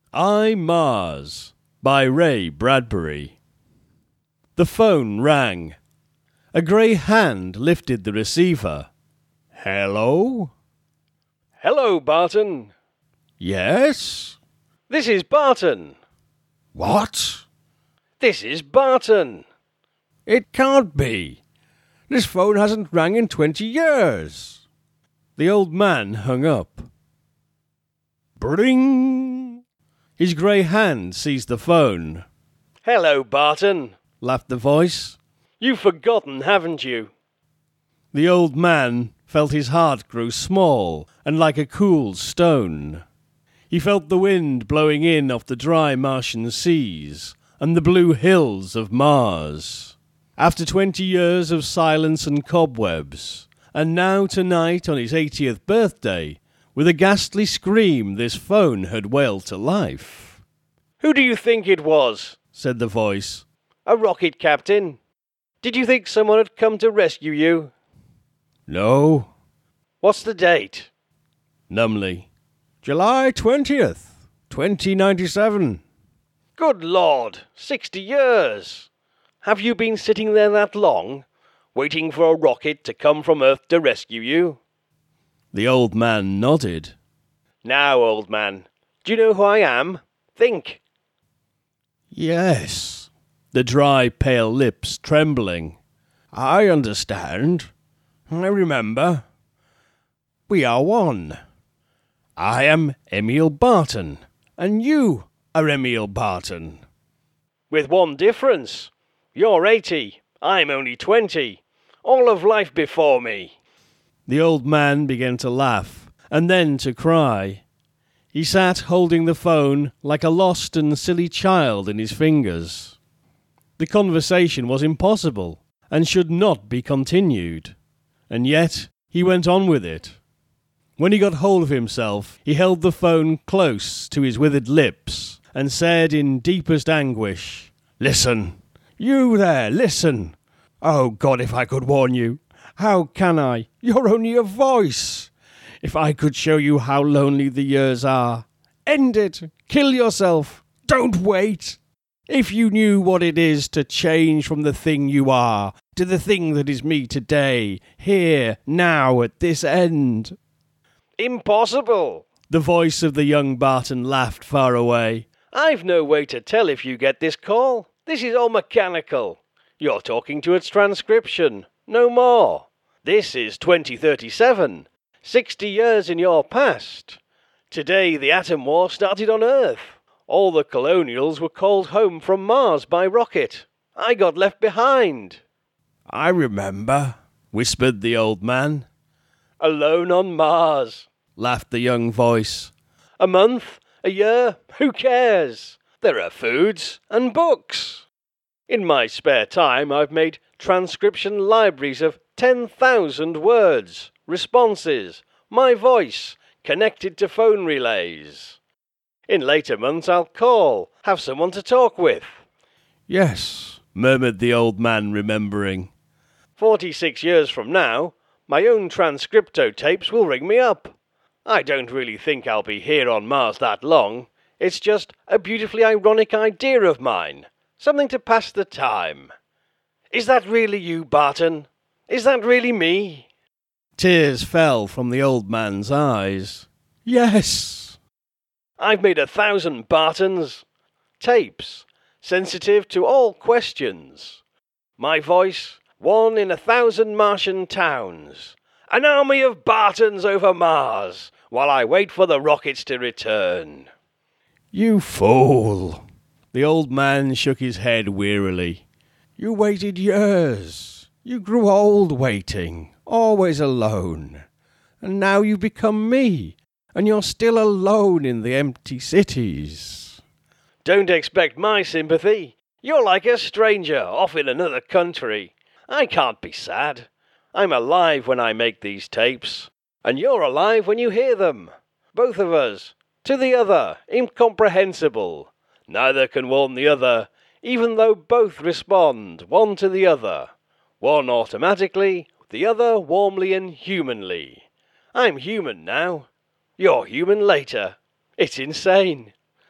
I, Mars by Ray Bradbury. The phone rang. A grey hand lifted the receiver. Hello? Hello, Barton. Yes? This is Barton. What? This is Barton. It can't be. This phone hasn't rang in 20 years. The old man hung up. Bring! His grey hand seized the phone. Hello, Barton, Laughed the voice. You've forgotten, haven't you? The old man felt his heart grow small and like a cool stone. He felt the wind blowing in off the dry Martian seas and the blue hills of Mars. After 20 years of silence and cobwebs, and now tonight on his 80th birthday, with a ghastly scream this phone had wailed to life. Who do you think it was? Said the voice. A rocket captain. Did you think someone had come to rescue you? No. What's the date? Numbly. July 20th, 2097. Good Lord, 60 years. Have you been sitting there that long, waiting for a rocket to come from Earth to rescue you? The old man nodded. Now, old man, do you know who I am? Think. Yes. The dry, pale lips trembling. I understand. I remember. We are one. I am Emil Barton, and you are Emil Barton. With one difference. You're 80, I'm only 20. All of life before me. The old man began to laugh, and then to cry. He sat holding the phone like a lost and silly child in his fingers. The conversation was impossible, and should not be continued. And yet he went on with it. When he got hold of himself, he held the phone close to his withered lips, and said in deepest anguish, Listen! You there, listen! Oh God, if I could warn you! How can I? You're only a voice! If I could show you how lonely the years are! End it! Kill yourself! Don't wait! If you knew what it is to change from the thing you are to the thing that is me today, here, now, at this end. Impossible! The voice of the young Barton laughed far away. I've no way to tell if you get this call. This is all mechanical. You're talking to its transcription, no more. This is 2037, 60 years in your past. Today the atom war started on Earth. All the colonials were called home from Mars by rocket. I got left behind. I remember, whispered the old man. Alone on Mars, Laughed the young voice. A month, a year, who cares? There are foods and books. In my spare time I've made transcription libraries of 10,000 words, responses, my voice, connected to phone relays. In later months I'll call, have someone to talk with. Yes, murmured the old man, remembering. 46 years from now, my own transcripto tapes will ring me up. I don't really think I'll be here on Mars that long. It's just a beautifully ironic idea of mine. Something to pass the time. Is that really you, Barton? Is that really me? Tears fell from the old man's eyes. Yes. I've made 1,000 Bartons. Tapes, sensitive to all questions. My voice, one in 1,000 Martian towns. An army of Bartons over Mars, while I wait for the rockets to return. You fool. The old man shook his head wearily. You waited years. You grew old waiting, always alone. And now you've become me, and you're still alone in the empty cities. Don't expect my sympathy. You're like a stranger off in another country. I can't be sad. I'm alive when I make these tapes, and you're alive when you hear them. Both of us, to the other, incomprehensible. Neither can warn the other, even though both respond, one to the other. One automatically, the other warmly and humanly. I'm human now. You're human later. It's insane.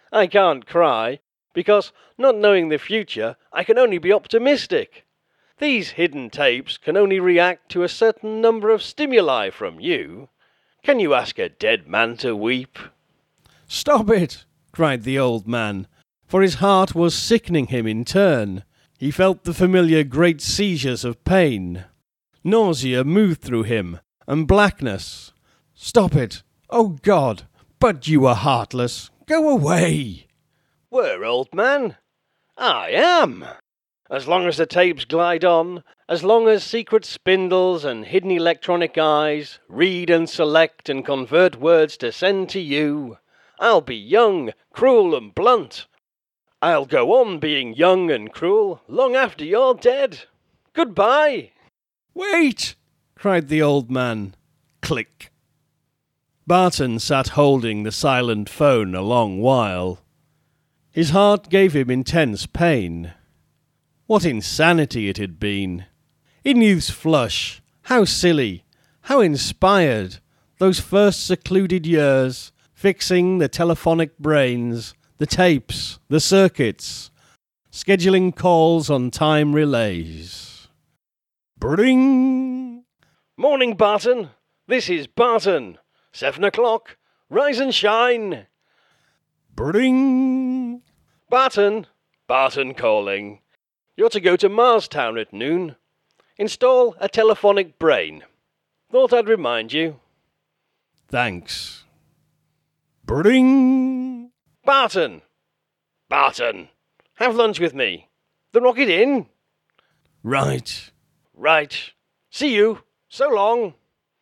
I can't cry, because, not knowing the future, I can only be optimistic. These hidden tapes can only react to a certain number of stimuli from you. Can you ask a dead man to weep? "Stop it!" cried the old man, for his heart was sickening him in turn. He felt the familiar great seizures of pain. Nausea moved through him, and blackness. "Stop it! Oh God! But you are heartless! Go away!" Where, old man? I am! As long as the tapes glide on, as long as secret spindles and hidden electronic eyes read and select and convert words to send to you, I'll be young, cruel and blunt. I'll go on being young and cruel long after you're dead. Goodbye! "Wait!" cried the old man. Click. Barton sat holding the silent phone a long while. His heart gave him intense pain. What insanity it had been! In youth's flush, how silly, how inspired, those first secluded years, fixing the telephonic brains, the tapes, the circuits, scheduling calls on time relays. Bring! Morning, Barton. This is Barton. 7 o'clock. Rise and shine. Bring! Barton. Barton calling. You're to go to Marstown at noon. Install a telephonic brain. Thought I'd remind you. Thanks. Bring! Barton. Barton. Have lunch with me. The Rocket Inn. Right. Right. See you. So long.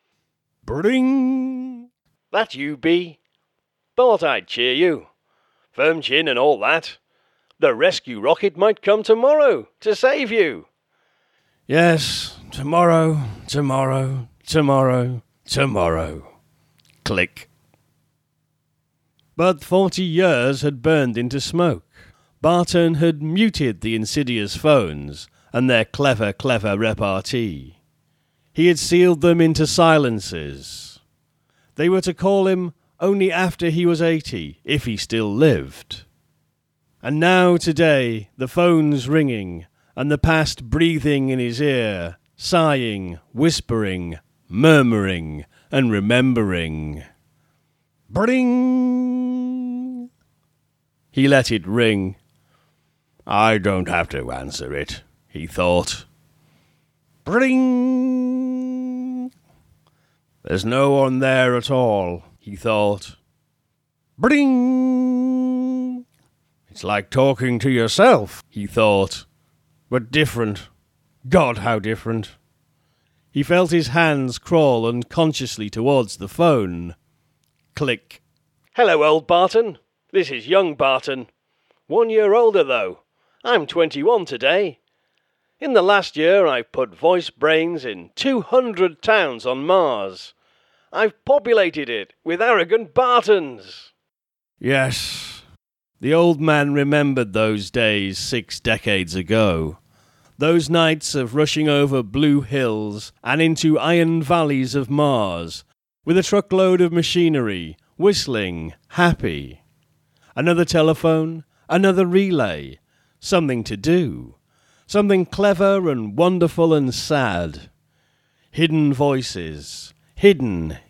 Bring! That you be. Thought I'd cheer you. Firm chin and all that. The rescue rocket might come tomorrow to save you. Yes, tomorrow, tomorrow, tomorrow, tomorrow. Click. But 40 years had burned into smoke. Barton had muted the insidious phones and their clever repartee. He had sealed them into silences. They were to call him only after he was 80, if he still lived. And now, today, the phone's ringing, and the past breathing in his ear, sighing, whispering, murmuring, and remembering. Bring! He let it ring. I don't have to answer it, he thought. Bring! There's no one there at all, he thought. Bring! It's like talking to yourself, he thought. But different. God, how different. He felt his hands crawl unconsciously towards the phone. Click. Hello, old Barton. This is young Barton. 1 year older, though. I'm 21 today. In the last year, I've put voice brains in 200 towns on Mars. I've populated it with arrogant Bartons. Yes. The old man remembered those days 6 decades ago. Those nights of rushing over blue hills and into iron valleys of Mars, with a truckload of machinery, whistling, happy. Another telephone, another relay, something to do, something clever and wonderful and sad. Hidden voices, hidden.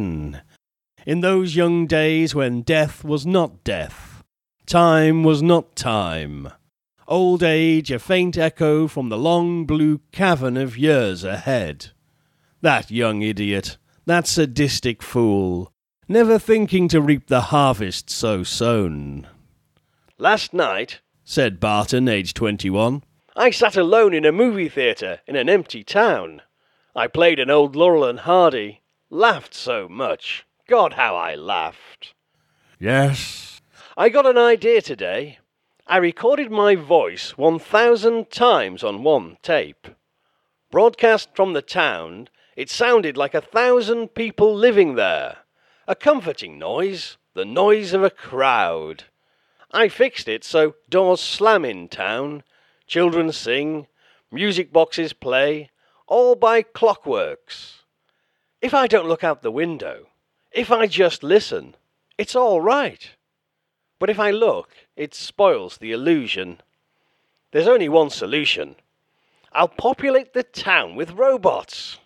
In those young days when death was not death. Time was not time. Old age a faint echo from the long blue cavern of years ahead. That young idiot, that sadistic fool, never thinking to reap the harvest so sown. Last night, said Barton, aged 21, I sat alone in a movie theatre in an empty town. I played an old Laurel and Hardy, laughed so much. God, how I laughed. Yes. I got an idea today. I recorded my voice 1,000 times on one tape. Broadcast from the town, it sounded like 1,000 people living there. A comforting noise, the noise of a crowd. I fixed it so doors slam in town, children sing, music boxes play, all by clockworks. If I don't look out the window, if I just listen, it's all right. But if I look, it spoils the illusion. There's only one solution. I'll populate the town with robots.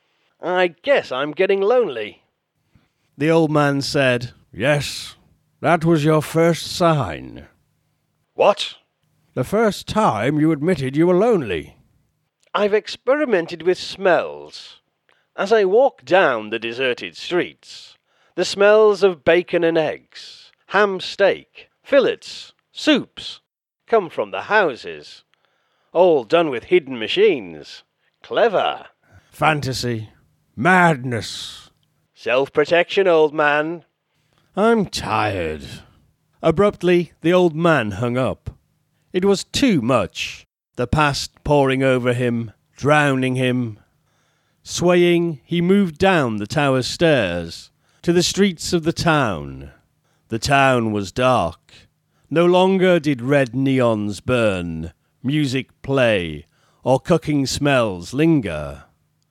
I guess I'm getting lonely. The old man said, "Yes, that was your first sign. What? The first time you admitted you were lonely." I've experimented with smells. As I walk down the deserted streets, the smells of bacon and eggs, ham steak, fillets, soups come from the houses. All done with hidden machines. Clever. Fantasy. Madness. Self-protection, old man. I'm tired. Abruptly, the old man hung up. It was too much. The past pouring over him, drowning him. Swaying, he moved down the tower stairs to the streets of the town. The town was dark. No longer did red neons burn, music play, or cooking smells linger.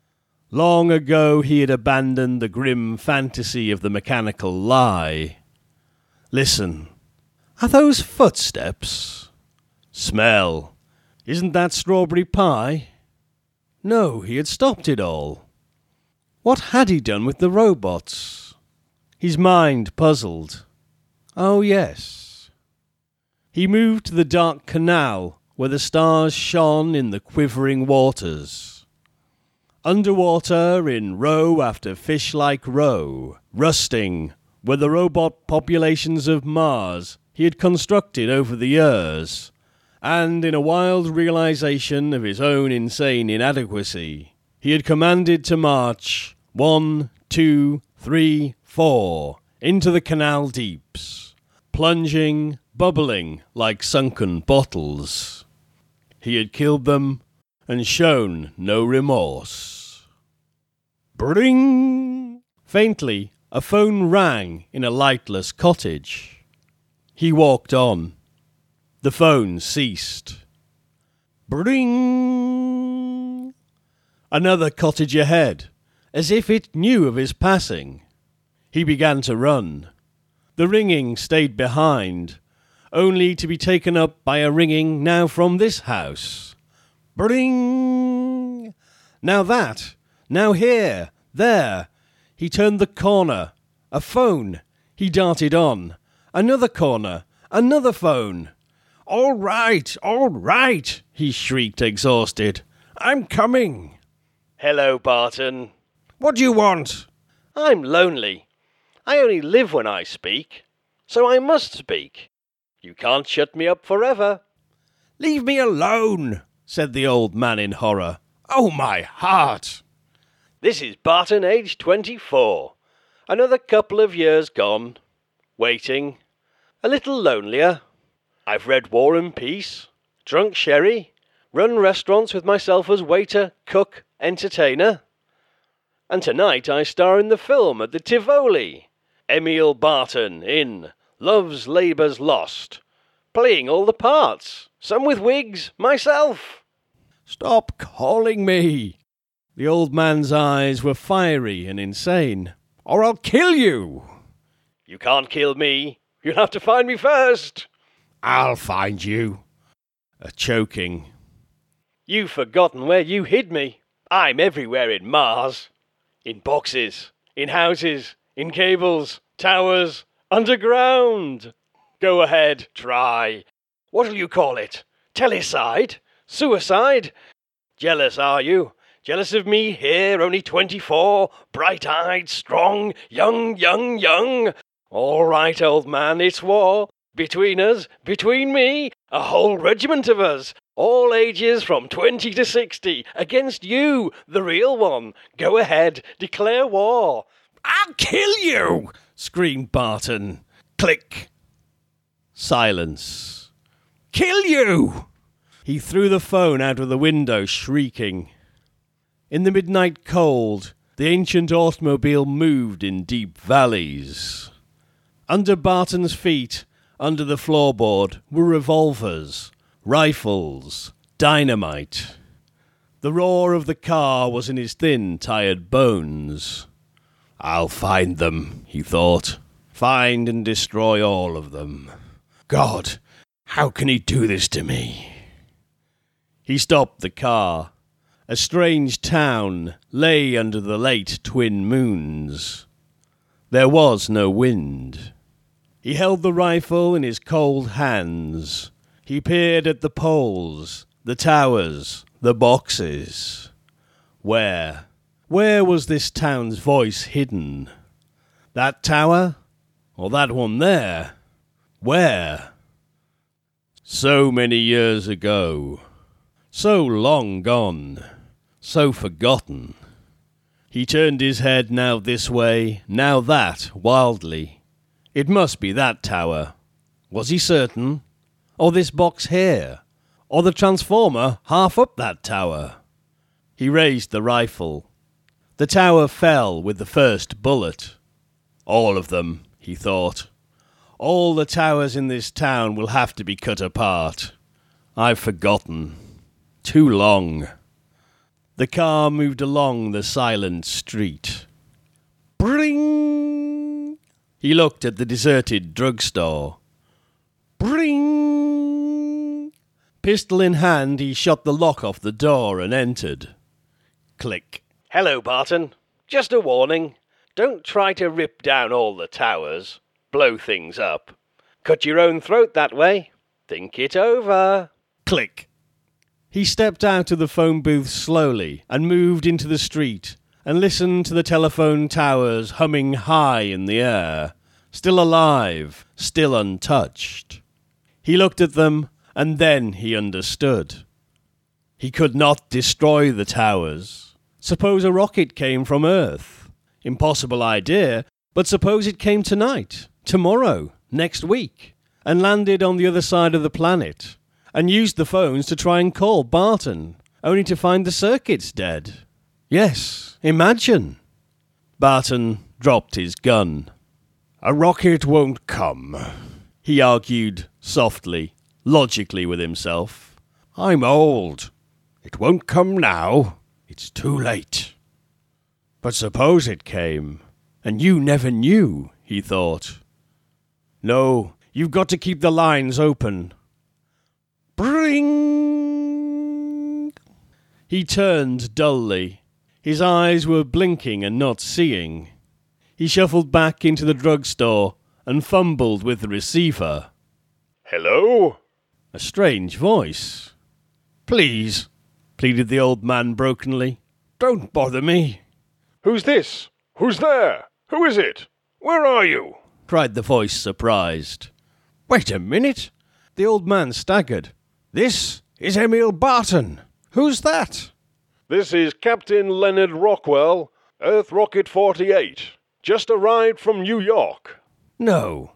Long ago he had abandoned the grim fantasy of the mechanical lie. Listen. Are those footsteps? Smell. Isn't that strawberry pie? No, he had stopped it all. What had he done with the robots? His mind puzzled. Oh, yes. He moved to the dark canal where the stars shone in the quivering waters. Underwater, in row after fish-like row, rusting, were the robot populations of Mars he had constructed over the years, and in a wild realization of his own insane inadequacy, he had commanded to march 1, 2, 3, 4 into the canal deeps, plunging, bubbling like sunken bottles. He had killed them and shown no remorse. Bring! Faintly, a phone rang in a lightless cottage. He walked on. The phone ceased. Bring! Another cottage ahead, as if it knew of his passing. He began to run. The ringing stayed behind, only to be taken up by a ringing now from this house. Bring! Now that, now here, there. He turned the corner. A phone. He darted on. Another corner. Another phone. All right, he shrieked, exhausted. I'm coming. Hello, Barton. What do you want? I'm lonely. I only live when I speak, so I must speak. You can't shut me up forever. Leave me alone, said the old man in horror. Oh, my heart! This is Barton, age 24. Another couple of years gone. Waiting. A little lonelier. I've read War and Peace, drunk sherry, run restaurants with myself as waiter, cook, entertainer. And tonight I star in the film at the Tivoli. Emil Barton in Love's Labour's Lost. Playing all the parts, some with wigs, myself. Stop calling me. The old man's eyes were fiery and insane. Or I'll kill you. You can't kill me. You'll have to find me first. I'll find you. A choking. You've forgotten where you hid me. I'm everywhere in Mars. In boxes, in houses, in cables, towers, underground. Go ahead, try. What'll you call it? Telecide? Suicide? Jealous, are you? Jealous of me here, only 24, bright-eyed, strong, young. All right, old man, it's war. Between us, between me, a whole regiment of us, all ages from 20 to 60, against you, the real one. Go ahead, declare war. I'll kill you, screamed Barton. Click. Silence. Kill you! He threw the phone out of the window, shrieking. In the midnight cold, the ancient automobile moved in deep valleys. Under Barton's feet, under the floorboard, were revolvers, rifles, dynamite. The roar of the car was in his thin, tired bones. I'll find them, he thought. Find and destroy all of them. God, how can he do this to me? He stopped the car. A strange town lay under the late twin moons. There was no wind. He held the rifle in his cold hands. He peered at the poles, the towers, the boxes. Where was this town's voice hidden? That tower? Or that one there? Where? So many years ago. So long gone. So forgotten. He turned his head now this way, now that, wildly. It must be that tower. Was he certain? Or this box here? Or the transformer half up that tower? He raised the rifle. The tower fell with the first bullet. All of them, he thought. All the towers in this town will have to be cut apart. I've forgotten. Too long. The car moved along the silent street. Bring! He looked at the deserted drugstore. Bring! Pistol in hand, he shot the lock off the door and entered. Click. Hello, Barton. Just a warning. Don't try to rip down all the towers. Blow things up. Cut your own throat that way. Think it over. Click. He stepped out of the phone booth slowly and moved into the street and listened to the telephone towers humming high in the air, still alive, still untouched. He looked at them, and then he understood. He could not destroy the towers. Suppose a rocket came from Earth. Impossible idea, but suppose it came tonight, tomorrow, next week, and landed on the other side of the planet, and used the phones to try and call Barton, only to find the circuits dead. Yes, imagine. Barton dropped his gun. A rocket won't come, he argued softly, logically with himself. I'm old. It won't come now. It's too late. But suppose it came, and you never knew, he thought. No, you've got to keep the lines open. Bring! He turned dully. His eyes were blinking and not seeing. He shuffled back into the drugstore and fumbled with the receiver. Hello? A strange voice. Please, pleaded the old man brokenly. Don't bother me. Who's this? Who's there? Who is it? Where are you? Cried the voice, surprised. Wait a minute. The old man staggered. This is Emil Barton. Who's that? This is Captain Leonard Rockwell, Earth Rocket 48. Just arrived from New York. No.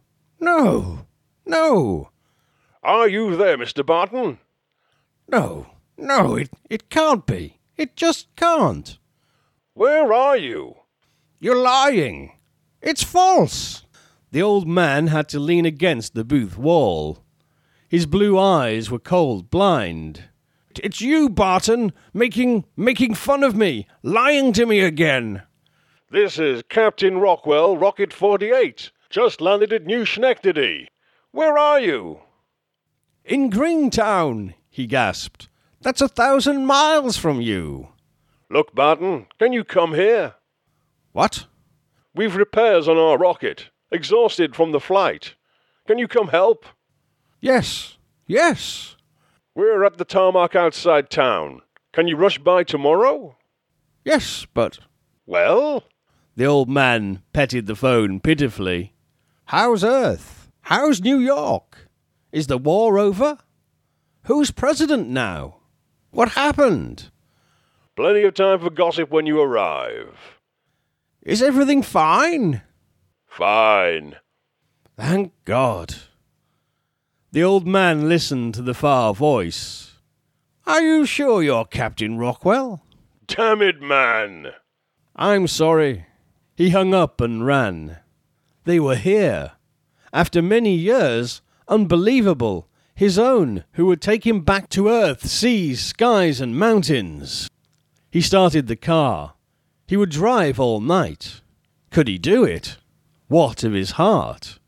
Are you there, Mr. Barton? No, it can't be. It just can't. Where are you? You're lying. It's false. The old man had to lean against the booth wall. His blue eyes were cold blind. It's you, Barton, making fun of me, lying to me again. This is Captain Rockwell, Rocket 48. Just landed at New Schenectady. Where are you? In Greentown, he gasped. That's 1,000 miles from you. Look, Barton, can you come here? What? We've repairs on our rocket. Exhausted from the flight. Can you come help? Yes. We're at the tarmac outside town. Can you rush by tomorrow? Yes, but... Well? The old man petted the phone pitifully. How's Earth? How's New York? Is the war over? Who's president now? What happened? Plenty of time for gossip when you arrive. Is everything fine? Fine. Thank God. The old man listened to the far voice. Are you sure you're Captain Rockwell? Damn it, man. I'm sorry. He hung up and ran. They were here. After many years, unbelievable, his own, who would take him back to earth, seas, skies, and mountains. He started the car. He would drive all night. Could he do it? What of his heart?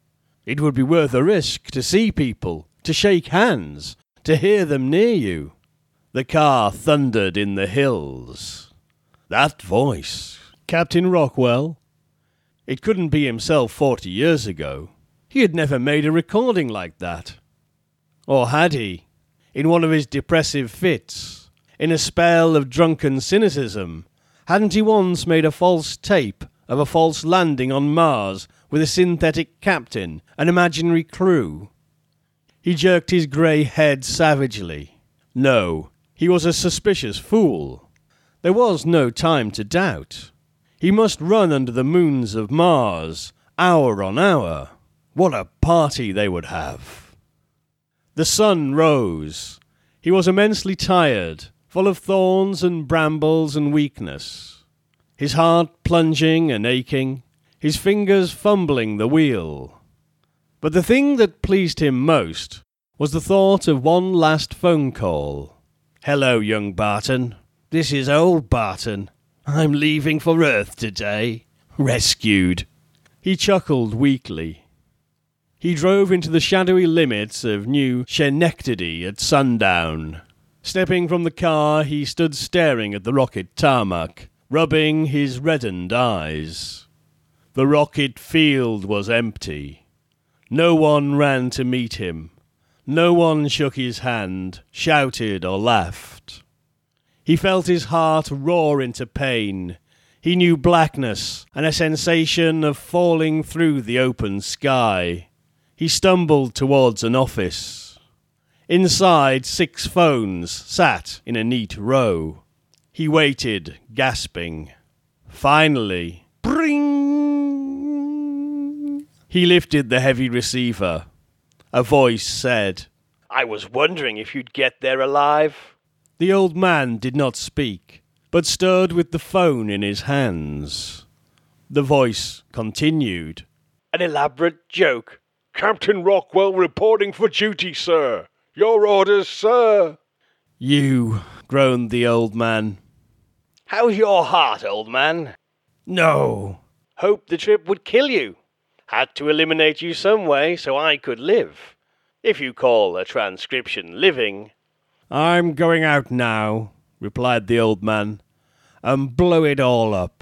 It would be worth a risk to see people, to shake hands, to hear them near you. The car thundered in the hills. That voice, Captain Rockwell. It couldn't be himself 40 years ago. He had never made a recording like that. Or had he? In one of his depressive fits, in a spell of drunken cynicism, hadn't he once made a false tape of a false landing on Mars with a synthetic captain, an imaginary crew? He jerked his grey head savagely. No, he was a suspicious fool. There was no time to doubt. He must run under the moons of Mars, hour on hour. What a party they would have! The sun rose. He was immensely tired, full of thorns and brambles and weakness. His heart plunging and aching, his fingers fumbling the wheel. But the thing that pleased him most was the thought of one last phone call. "Hello, young Barton. This is old Barton. I'm leaving for Earth today. Rescued." He chuckled weakly. He drove into the shadowy limits of New Schenectady at sundown. Stepping from the car, he stood staring at the rocket tarmac, rubbing his reddened eyes. The rocket field was empty. No one ran to meet him. No one shook his hand, shouted or laughed. He felt his heart roar into pain. He knew blackness and a sensation of falling through the open sky. He stumbled towards an office. Inside, 6 phones sat in a neat row. He waited, gasping. Finally, bring! He lifted the heavy receiver. A voice said, "I was wondering if you'd get there alive." The old man did not speak, but stood with the phone in his hands. The voice continued. "An elaborate joke." Captain Rockwell reporting for duty, sir. Your orders, sir. "You," groaned the old man. "How's your heart, old man?" "No." "Hoped the trip would kill you. Had to eliminate you some way so I could live. If you call a transcription living." "I'm going out now," replied the old man, "and blow it all up.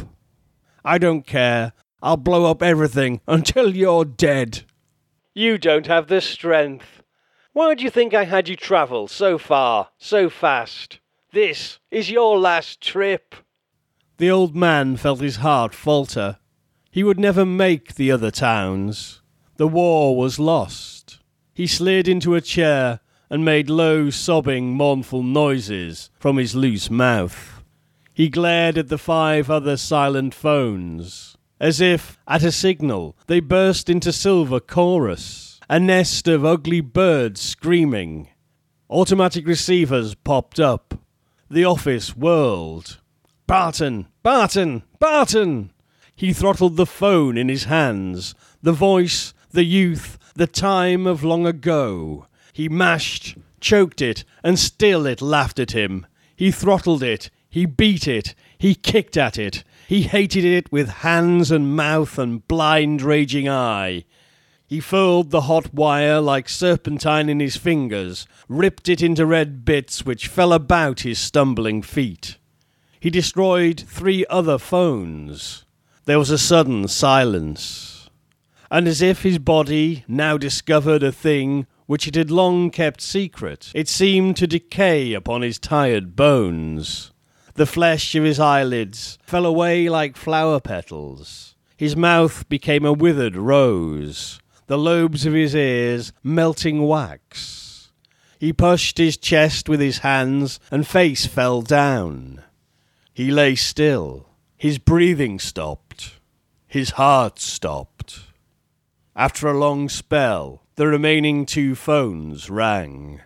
I don't care. I'll blow up everything until you're dead." "You don't have the strength. Why do you think I had you travel so far, so fast? This is your last trip." The old man felt his heart falter. He would never make the other towns. The war was lost. He slid into a chair and made low, sobbing, mournful noises from his loose mouth. He glared at the 5 other silent phones. As if, at a signal, they burst into silver chorus, a nest of ugly birds screaming. Automatic receivers popped up. The office whirled. "Barton! Barton! Barton!" He throttled the phone in his hands. The voice, the youth, the time of long ago. He mashed, choked it, and still it laughed at him. He throttled it. He beat it. He kicked at it. He hated it with hands and mouth and blind, raging eye. He furled the hot wire like serpentine in his fingers, ripped it into red bits which fell about his stumbling feet. He destroyed 3 other phones. There was a sudden silence. And as if his body now discovered a thing which it had long kept secret, it seemed to decay upon his tired bones. The flesh of his eyelids fell away like flower petals. His mouth became a withered rose. The lobes of his ears melting wax. He pushed his chest with his hands, and face fell down. He lay still. His breathing stopped. His heart stopped. After a long spell, the remaining 2 phones rang.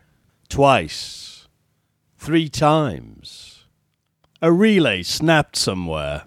Twice. 3 times. A relay snapped somewhere.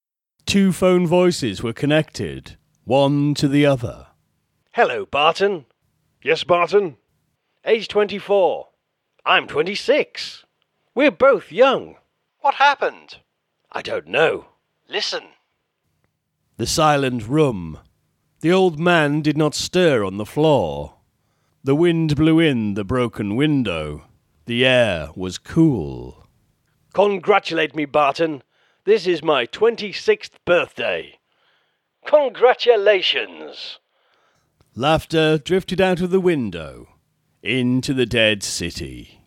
2 phone voices were connected, one to the other. "Hello, Barton." Yes, Barton? "Age 24. I'm 26. We're both young. What happened?" "I don't know. Listen." The silent room. The old man did not stir on the floor. The wind blew in the broken window. The air was cool. Congratulate me, Barton. This is my 26th birthday. Congratulations! Laughter drifted out of the window into the dead city.